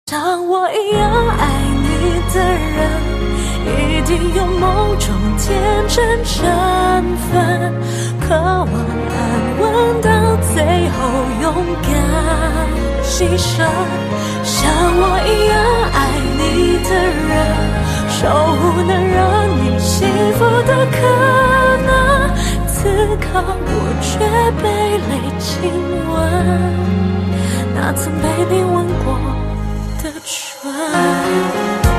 像我一样爱你的人，一定有某种天真成分，渴望安稳到最后勇敢牺牲。像我一样爱你的人，守护能让你幸福的可能，此刻我却被泪亲吻，那曾被